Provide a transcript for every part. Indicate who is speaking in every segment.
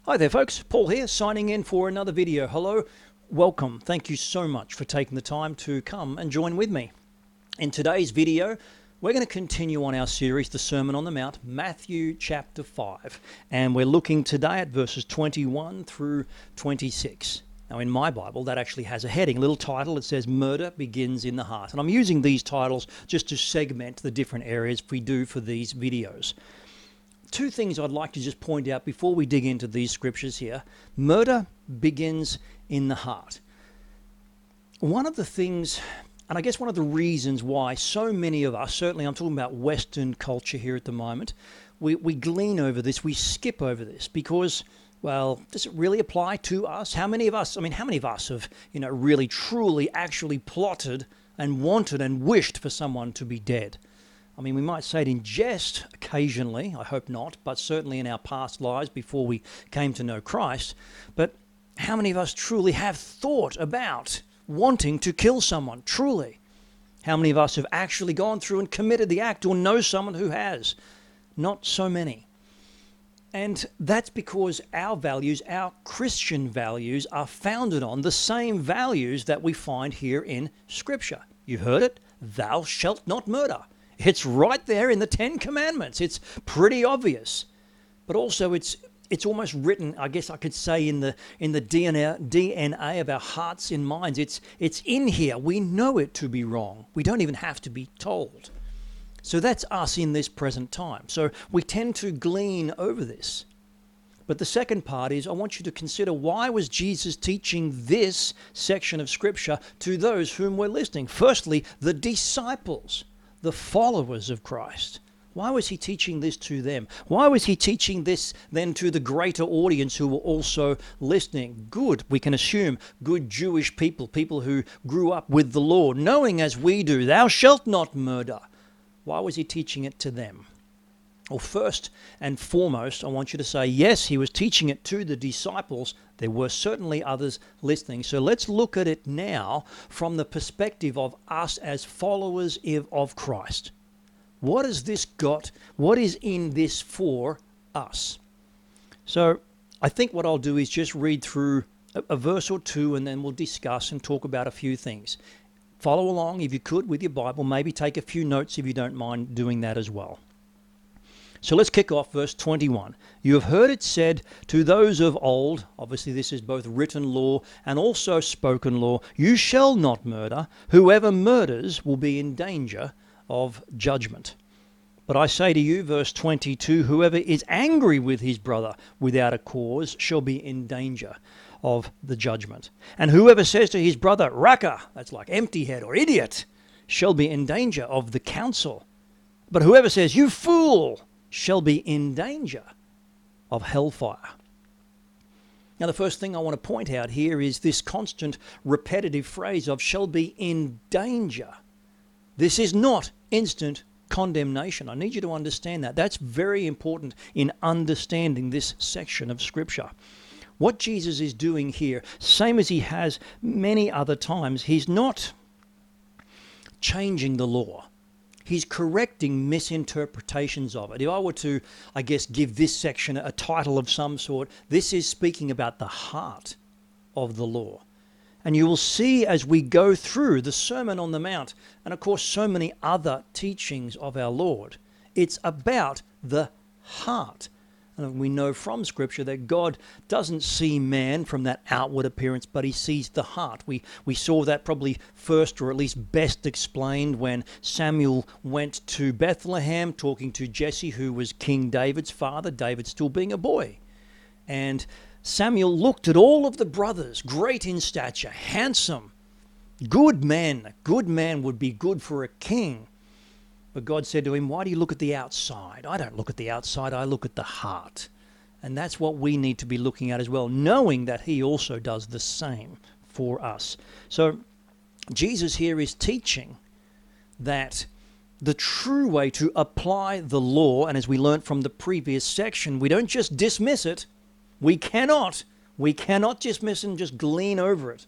Speaker 1: Hi there folks, Paul here signing in for another video. Hello, welcome. Thank you so much for taking the time to come and join with me. In today's video, we're going to continue on our series, The Sermon on the Mount, Matthew chapter 5. And we're looking today at verses 21 through 26. Now in my Bible, that actually has a heading, a little title. It says, Murder Begins in the Heart. And I'm using these titles just to segment the different areas we do for these videos. Two things I'd like to just point out before we dig into these scriptures here. Murder begins in the heart. One of the things, and I guess one of the reasons why so many of us, certainly I'm talking about Western culture here at the moment, we glean over this, we skip over this because, well, does it really apply to us? How many of us have, really, truly, actually plotted and wanted and wished for someone to be dead? I mean, we might say it in jest occasionally, I hope not, but certainly in our past lives before we came to know Christ. But how many of us truly have thought about wanting to kill someone, truly? How many of us have actually gone through and committed the act or know someone who has? Not so many. And that's because our values, our Christian values, are founded on the same values that we find here in Scripture. You heard it, thou shalt not murder. It's right there in the Ten Commandments. It's pretty obvious. But also it's almost written, I guess I could say, in the DNA of our hearts and minds. It's in here. We know it to be wrong. We don't even have to be told. So that's us in this present time. So we tend to glean over this. But the second part is I want you to consider, why was Jesus teaching this section of Scripture to those whom we're listening? Firstly, the disciples, the followers of Christ. Why was he teaching this to them? Why was he teaching this then to the greater audience who were also listening? Good, we can assume, good Jewish people, people who grew up with the law, knowing as we do, thou shalt not murder. Why was he teaching it to them? Well, first and foremost, I want you to say, yes, he was teaching it to the disciples. There were certainly others listening. So let's look at it now from the perspective of us as followers of Christ. What has this got? What is in this for us? So I think what I'll do is just read through a verse or two, and then we'll discuss and talk about a few things. Follow along if you could with your Bible. Maybe take a few notes if you don't mind doing that as well. So let's kick off verse 21. You have heard it said to those of old, obviously this is both written law and also spoken law, you shall not murder. Whoever murders will be in danger of judgment. But I say to you, verse 22, whoever is angry with his brother without a cause shall be in danger of the judgment. And whoever says to his brother, Raka, that's like empty head or idiot, shall be in danger of the council. But whoever says, you fool, shall be in danger of hellfire. Now, the first thing I want to point out here is this constant repetitive phrase of shall be in danger. This is not instant condemnation. I need you to understand that. That's very important in understanding this section of Scripture. What Jesus is doing here, same as he has many other times, he's not changing the law. He's correcting misinterpretations of it. If I were to, I guess, give this section a title of some sort, this is speaking about the heart of the law. And you will see as we go through the Sermon on the Mount, and of course so many other teachings of our Lord, it's about the heart. And we know from Scripture that God doesn't see man from that outward appearance, but he sees the heart. We saw that probably first, or at least best explained, when Samuel went to Bethlehem talking to Jesse, who was King David's father, David still being a boy. And Samuel looked at all of the brothers, great in stature, handsome, good men. A good man would be good for a king. But God said to him, why do you look at the outside? I don't look at the outside, I look at the heart. And that's what we need to be looking at as well, knowing that he also does the same for us. So Jesus here is teaching that the true way to apply the law, and as we learned from the previous section, we don't just dismiss it. We cannot dismiss and just glean over it.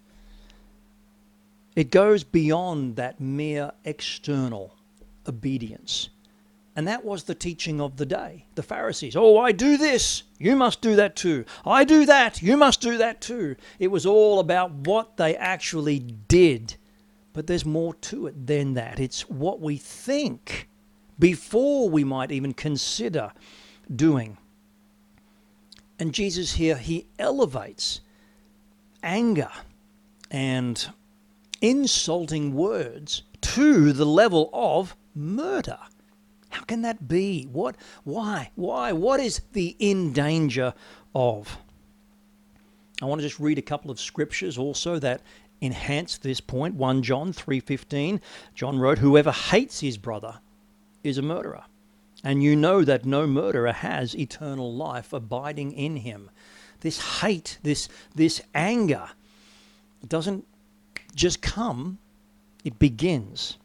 Speaker 1: It goes beyond that mere external obedience. And that was the teaching of the day. The Pharisees, oh, I do this, you must do that too. I do that, you must do that too. It was all about what they actually did. But there's more to it than that. It's what we think before we might even consider doing. And Jesus here, he elevates anger and insulting words to the level of murder. How can that be? What? Why? What is the in danger of? I want to just read a couple of scriptures also that enhance this point. 1 John 3:15, John wrote, "Whoever hates his brother is a murderer. And you know that no murderer has eternal life abiding in him." This hate, this anger, doesn't just come, it begins.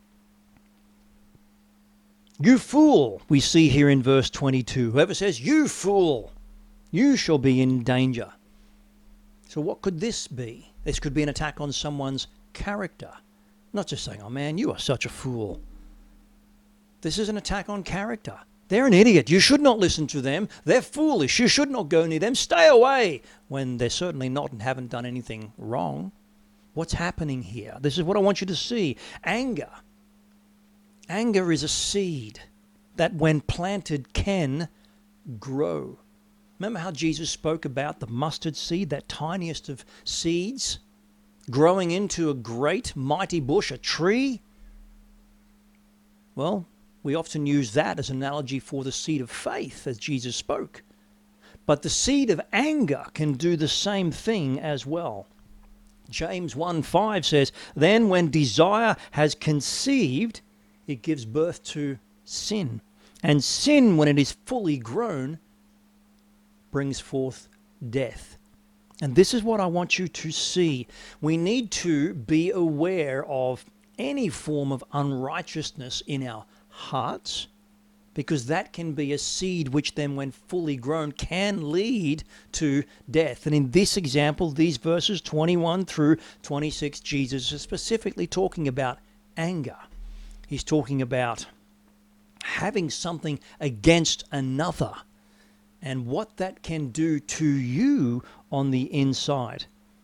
Speaker 1: You fool, we see here in verse 22. Whoever says, you fool, you shall be in danger. So what could this be? This could be an attack on someone's character. Not just saying, oh man, you are such a fool. This is an attack on character. They're an idiot. You should not listen to them. They're foolish. You should not go near them. Stay away. When they're certainly not and haven't done anything wrong. What's happening here? This is what I want you to see. Anger. Anger is a seed that when planted can grow. Remember how Jesus spoke about the mustard seed, that tiniest of seeds, growing into a great mighty bush, a tree? Well, we often use that as an analogy for the seed of faith as Jesus spoke. But the seed of anger can do the same thing as well. James 1:5 says, "Then when desire has conceived, it gives birth to sin. And sin, when it is fully grown, brings forth death." And this is what I want you to see. We need to be aware of any form of unrighteousness in our hearts, because that can be a seed which then, when fully grown, can lead to death. And in this example, these verses 21 through 26, Jesus is specifically talking about anger. He's talking about having something against another and what that can do to you on the inside.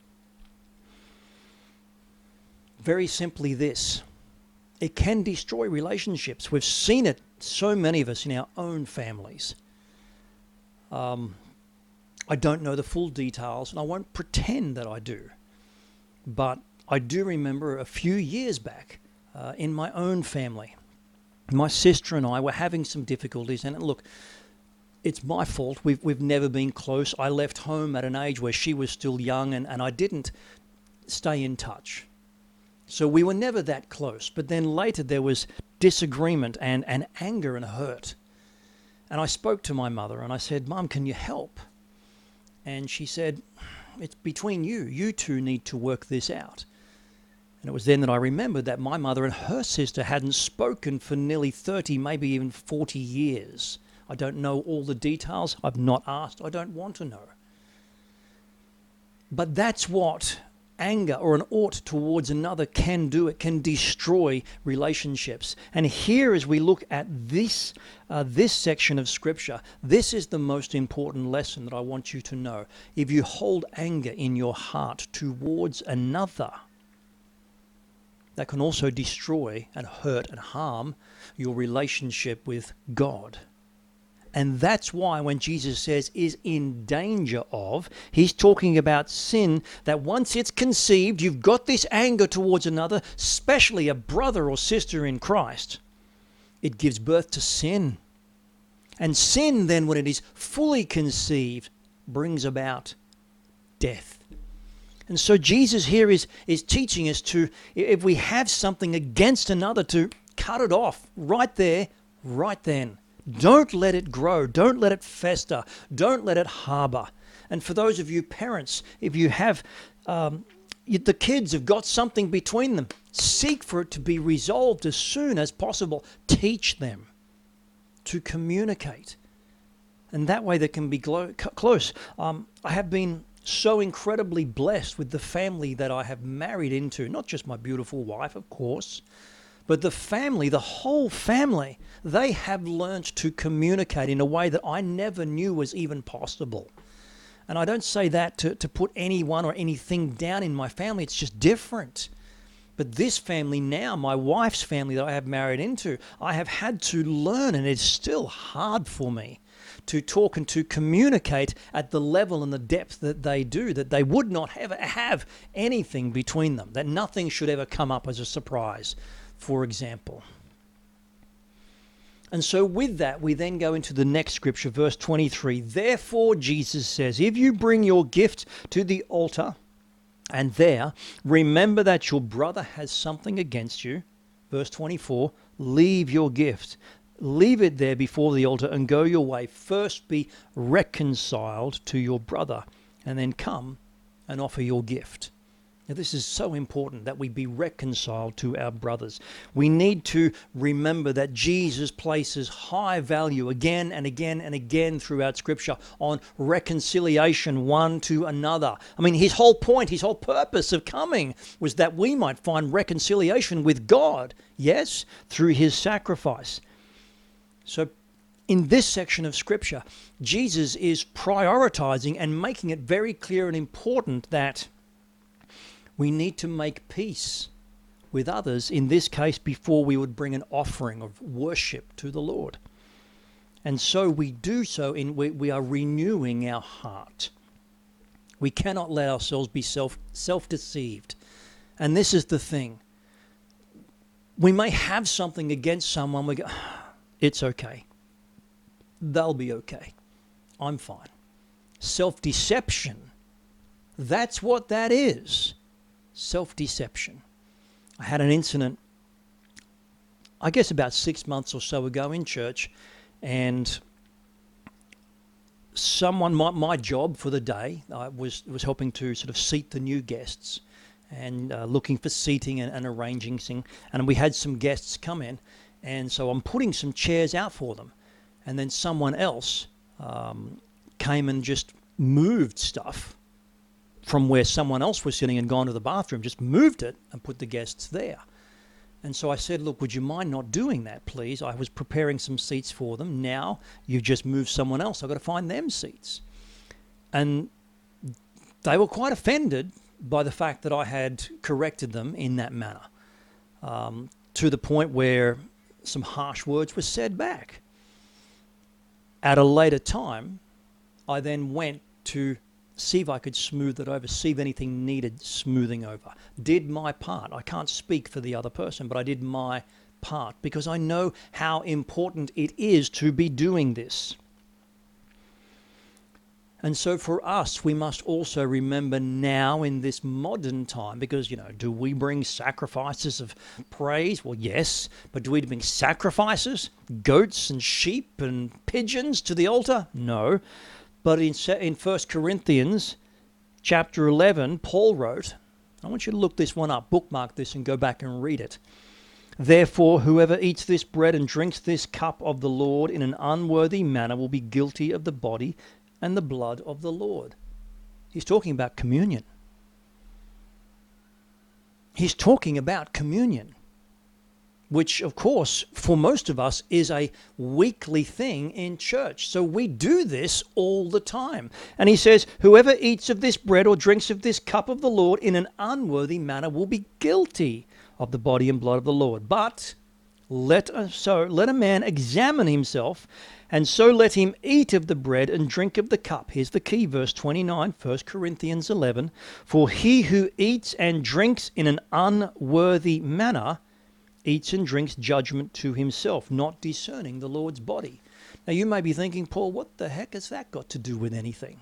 Speaker 1: Very simply this. It can destroy relationships. We've seen it, so many of us, in our own families. I don't know the full details, and I won't pretend that I do. But I do remember a few years back, in my own family, my sister and I were having some difficulties. And look, it's my fault. We've never been close. I left home at an age where she was still young, and I didn't stay in touch. So we were never that close. But then later there was disagreement and anger and hurt. And I spoke to my mother and I said, "Mum, can you help?" And she said, "It's between you. You two need to work this out." And it was then that I remembered that my mother and her sister hadn't spoken for nearly 30, maybe even 40 years. I don't know all the details. I've not asked. I don't want to know. But that's what anger or an ought towards another can do. It can destroy relationships. And here, as we look at this section of Scripture, this is the most important lesson that I want you to know. If you hold anger in your heart towards another, that can also destroy and hurt and harm your relationship with God. And that's why when Jesus says is in danger of, he's talking about sin that once it's conceived, you've got this anger towards another, especially a brother or sister in Christ. It gives birth to sin. And sin then, when it is fully conceived, brings about death. And so Jesus here is teaching us to, if we have something against another, to cut it off right there, right then. Don't let it grow. Don't let it fester. Don't let it harbor. And for those of you parents, if you have, the kids have got something between them, seek for it to be resolved as soon as possible. Teach them to communicate. And that way they can be close. I have been so incredibly blessed with the family that I have married into, not just my beautiful wife, of course, But the family, the whole family, they have learned to communicate in a way that I never knew was even possible. And I don't say that to put anyone or anything down in my family. It's just different. But this family now, my wife's family that I have married into, I have had to learn, and it's still hard for me to talk and to communicate at the level and the depth that they do, that they would not ever have anything between them, that nothing should ever come up as a surprise, for example. And so with that, we then go into the next scripture, verse 23. Therefore, Jesus says, if you bring your gift to the altar, and there remember that your brother has something against you, verse 24, leave your gift. Leave it there before the altar and go your way. First be reconciled to your brother, and then come and offer your gift. Now, this is so important that we be reconciled to our brothers. We need to remember that Jesus places high value again and again and again throughout Scripture on reconciliation one to another. I mean, his whole point, his whole purpose of coming was that we might find reconciliation with God, yes, through his sacrifice. So in this section of Scripture, Jesus is prioritizing and making it very clear and important that we need to make peace with others, in this case, before we would bring an offering of worship to the Lord. And so we do so, we are renewing our heart. We cannot let ourselves be self-deceived. And this is the thing. We may have something against someone, we go, it's okay. They'll be okay. I'm fine. Self-deception, that's what that is. Self-deception. I had an incident, I guess about 6 months or so ago in church, and someone, my job for the day, I was helping to sort of seat the new guests and looking for seating and arranging things. And we had some guests come in, and so I'm putting some chairs out for them. And then someone else came and just moved stuff from where someone else was sitting and gone to the bathroom, just moved it and put the guests there. And so I said, look, would you mind not doing that, please? I was preparing some seats for them. Now you've just moved someone else. I've got to find them seats. And they were quite offended by the fact that I had corrected them in that manner, to the point where some harsh words were said back. At a later time, I then went to see if I could smooth it over, see if anything needed smoothing over. Did my part. I can't speak for the other person, but I did my part because I know how important it is to be doing this. And so for us, we must also remember now in this modern time, because, do we bring sacrifices of praise? Well, yes. But do we bring sacrifices, goats and sheep and pigeons to the altar? No. But in 1 Corinthians chapter 11, Paul wrote, I want you to look this one up, bookmark this and go back and read it. Therefore, whoever eats this bread and drinks this cup of the Lord in an unworthy manner will be guilty of the body and the blood of the Lord. He's talking about communion. He's talking about communion, which, of course, for most of us is a weekly thing in church. So we do this all the time. And he says, whoever eats of this bread or drinks of this cup of the Lord in an unworthy manner will be guilty of the body and blood of the Lord. But let a man examine himself, and so let him eat of the bread and drink of the cup. Here's the key, verse 29, 1 Corinthians 11. For he who eats and drinks in an unworthy manner eats and drinks judgment to himself, not discerning the Lord's body. Now you may be thinking, Paul, what the heck has that got to do with anything?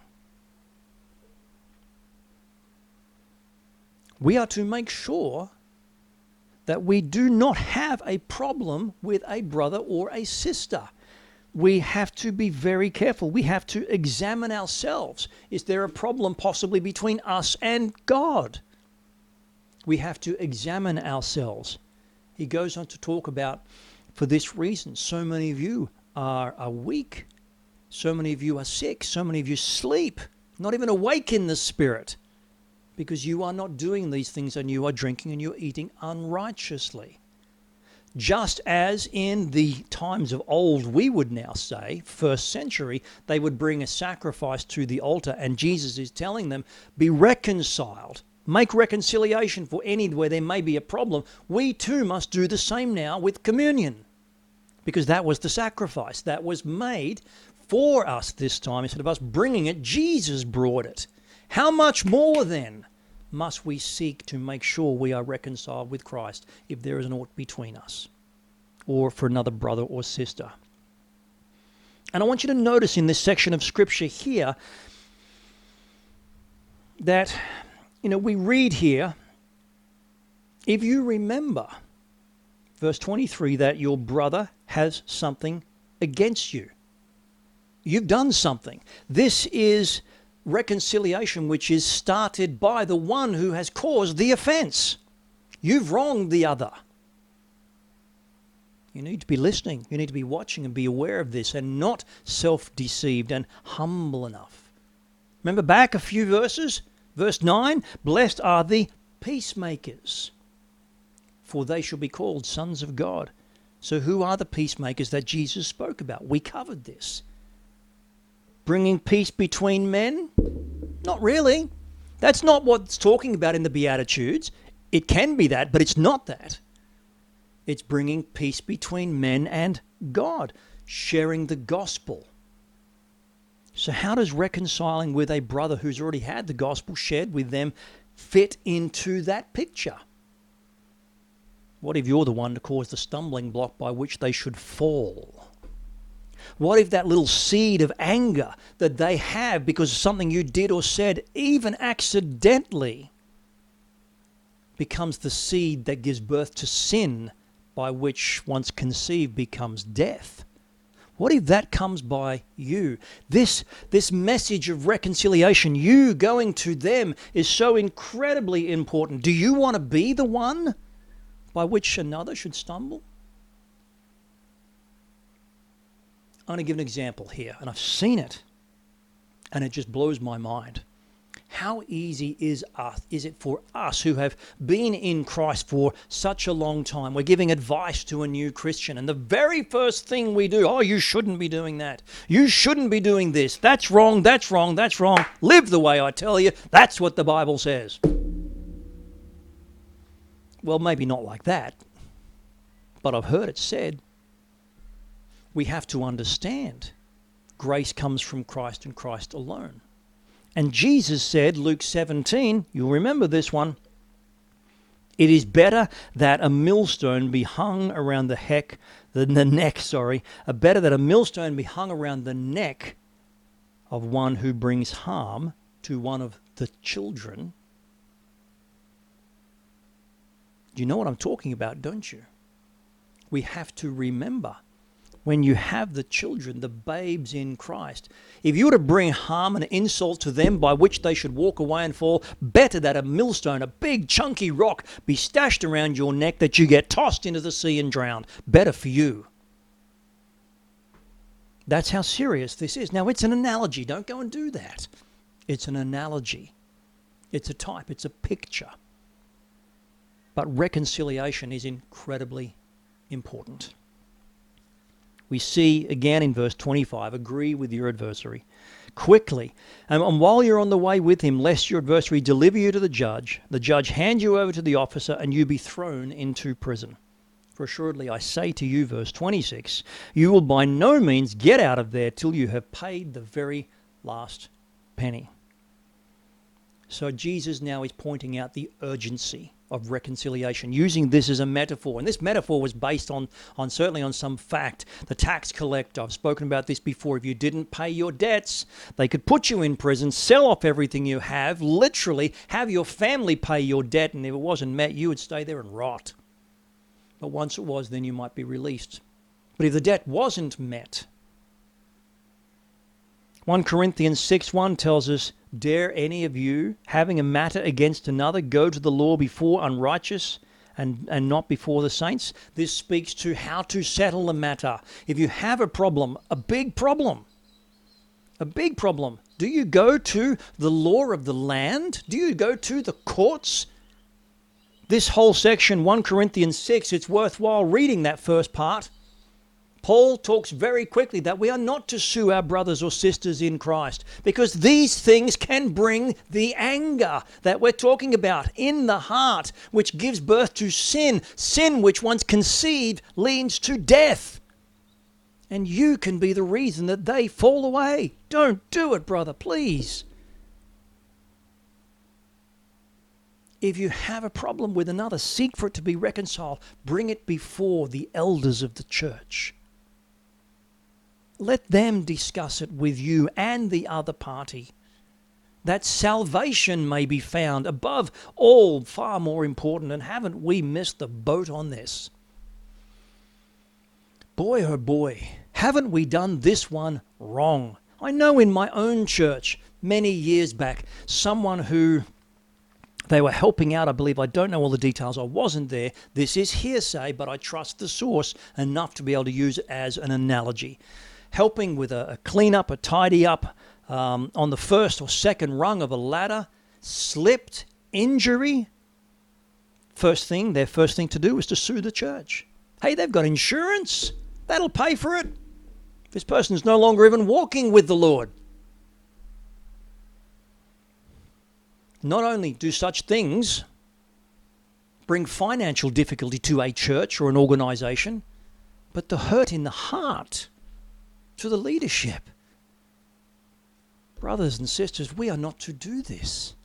Speaker 1: We are to make sure that we do not have a problem with a brother or a sister. We have to be very careful. We have to examine ourselves. Is there a problem possibly between us and God? We have to examine ourselves. He goes on to talk about, for this reason, so many of you are weak. So many of you are sick. So many of you sleep, not even awake in the spirit, because you are not doing these things and you are drinking and you're eating unrighteously. Just as in the times of old, we would now say, first century, they would bring a sacrifice to the altar, and Jesus is telling them, be reconciled. Make reconciliation for any where there may be a problem. We too must do the same now with communion, because that was the sacrifice that was made for us this time. Instead of us bringing it, Jesus brought it. How much more then must we seek to make sure we are reconciled with Christ if there is an aught between us, or for another brother or sister? And I want you to notice in this section of Scripture here that, we read here, if you remember, verse 23, that your brother has something against you. You've done something. This is reconciliation which is started by the one who has caused the offense. You've wronged the other. You need to be listening. You need to be watching and be aware of this and not self-deceived and humble enough. Remember back a few verses? Verse 9, blessed are the peacemakers, for they shall be called sons of God. So who are the peacemakers that Jesus spoke about? We covered this. Bringing peace between men? Not really. That's not what it's talking about in the Beatitudes. It can be that, but it's not that. It's bringing peace between men and God, sharing the gospel. So how does reconciling with a brother who's already had the gospel shared with them fit into that picture? What if you're the one to cause the stumbling block by which they should fall? What if that little seed of anger that they have because of something you did or said, even accidentally, becomes the seed that gives birth to sin, by which once conceived becomes death? What if that comes by you? This message of reconciliation, you going to them, is so incredibly important. Do you want to be the one by which another should stumble? I'm going to give an example here, and I've seen it, and it just blows my mind. How easy is it for us who have been in Christ for such a long time? We're giving advice to a new Christian, and the very first thing we do, you shouldn't be doing that. You shouldn't be doing this. That's wrong, that's wrong, that's wrong. Live the way I tell you. That's what the Bible says. Well, maybe not like that, but I've heard it said. We have to understand grace comes from Christ and Christ alone. And Jesus said, Luke 17, you'll remember this one, it is better that a millstone be hung around better that a millstone be hung around the neck of one who brings harm to one of the children. Do you know what I'm talking about, don't you? We have to remember, when you have the children, the babes in Christ, if you were to bring harm and insult to them by which they should walk away and fall, better that a millstone, a big chunky rock, be stashed around your neck that you get tossed into the sea and drowned. Better for you. That's how serious this is. Now, it's an analogy. Don't go and do that. It's an analogy. It's a type. It's a picture. But reconciliation is incredibly important. We see again in verse 25, agree with your adversary quickly. And while you're on the way with him, lest your adversary deliver you to the judge hand you over to the officer, and you be thrown into prison. For assuredly I say to you, verse 26, you will by no means get out of there till you have paid the very last penny. So Jesus now is pointing out the urgency of reconciliation, using this as a metaphor. And this metaphor was based on certainly on some fact. The tax collector, I've spoken about this before, if you didn't pay your debts, they could put you in prison, sell off everything you have, literally have your family pay your debt, and if it wasn't met, you would stay there and rot. But once it was, then you might be released. But if the debt wasn't met, 1 Corinthians 6:1 tells us, dare any of you, having a matter against another, go to the law before unrighteous and not before the saints? This speaks to how to settle the matter. If you have a problem, a big problem, do you go to the law of the land? Do you go to the courts? This whole section, 1 Corinthians 6, it's worthwhile reading that first part. Paul talks very quickly that we are not to sue our brothers or sisters in Christ, because these things can bring the anger that we're talking about in the heart, which gives birth to sin. Sin which once conceived leads to death. And you can be the reason that they fall away. Don't do it, brother, please. If you have a problem with another, seek for it to be reconciled. Bring it before the elders of the church. Let them discuss it with you and the other party, that salvation may be found above all, far more important. And haven't we missed the boat on this? Boy, oh boy, haven't we done this one wrong? I know in my own church many years back, someone who they were helping out, I believe. I don't know all the details. I wasn't there. This is hearsay, but I trust the source enough to be able to use it as an analogy. Helping with a clean up, a tidy up on the first or second rung of a ladder, slipped, injury. Their first thing to do was to sue the church. Hey, they've got insurance. That'll pay for it. This person's no longer even walking with the Lord. Not only do such things bring financial difficulty to a church or an organization, but the hurt in the heart to the leadership. Brothers and sisters, we are not to do this.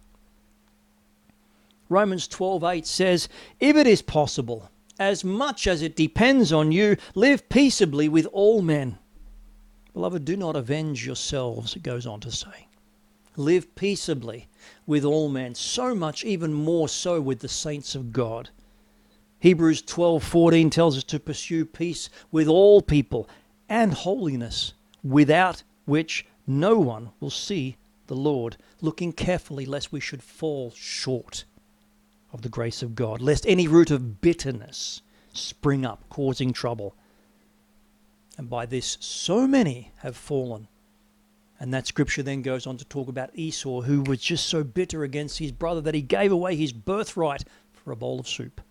Speaker 1: Romans 12:8 says, if it is possible, as much as it depends on you, live peaceably with all men. Beloved, do not avenge yourselves, it goes on to say. Live peaceably with all men, so much even more so with the saints of God. Hebrews 12:14 tells us to pursue peace with all people and holiness, without which no one will see the Lord, looking carefully lest we should fall short of the grace of God, lest any root of bitterness spring up, causing trouble. And by this so many have fallen. And that scripture then goes on to talk about Esau, who was just so bitter against his brother that he gave away his birthright for a bowl of soup.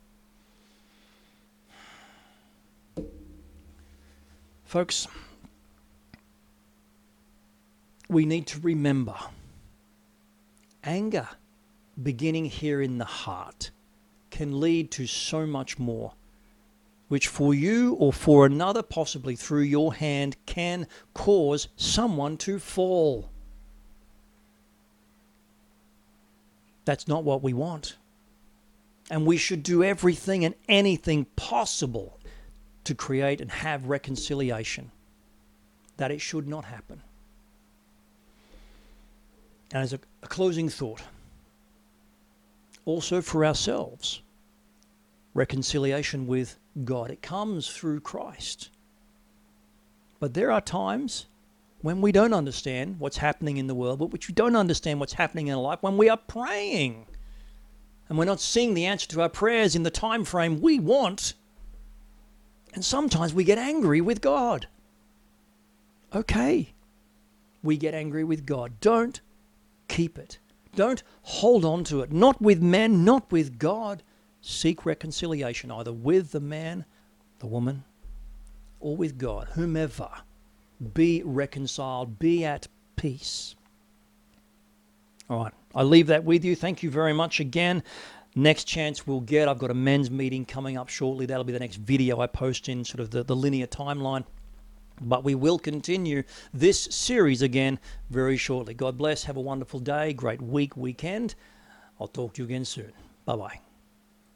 Speaker 1: Folks, we need to remember anger beginning here in the heart can lead to so much more, which for you or for another, possibly through your hand, can cause someone to fall. That's not what we want. And we should do everything and anything possible to create and have reconciliation, that it should not happen. And as a closing thought, also for ourselves, reconciliation with God. It comes through Christ. But there are times when we don't understand what's happening in the world, but which we don't understand what's happening in our life, when we are praying and we're not seeing the answer to our prayers in the time frame we want. And sometimes we get angry with God. Okay, we get angry with God. Don't keep it. Don't hold on to it. Not with men, not with God. Seek reconciliation either with the man, the woman, or with God, whomever. Be reconciled. Be at peace. All right, I leave that with you. Thank you very much again. Next chance we'll get, I've got a men's meeting coming up shortly. That'll be the next video I post in sort of the linear timeline. But we will continue this series again very shortly. God bless. Have a wonderful day, great weekend. I'll talk to you again soon. Bye-bye.